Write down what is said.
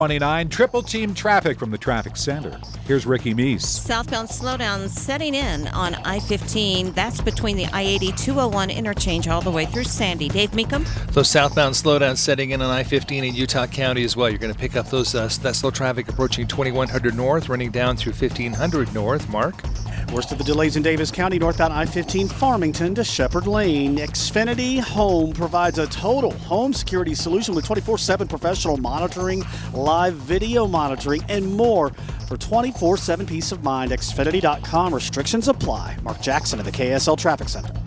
29, triple team traffic from the traffic center. Here's Ricky Meese. Southbound slowdown setting in on I-15. That's between the I-80-201 interchange all the way through Sandy. Dave Meekum. So southbound slowdown setting in on I-15 in Utah County as well. You're going to pick up those that slow traffic approaching 2100 north, running down through 1500 north. Mark? Worst of the delays in Davis County, northbound I-15 Farmington to Shepherd Lane. Xfinity Home provides a total home security solution with 24/7 professional monitoring, live video monitoring, and more for 24/7 peace of mind. Xfinity.com. Restrictions apply. Mark Jackson at the KSL Traffic Center.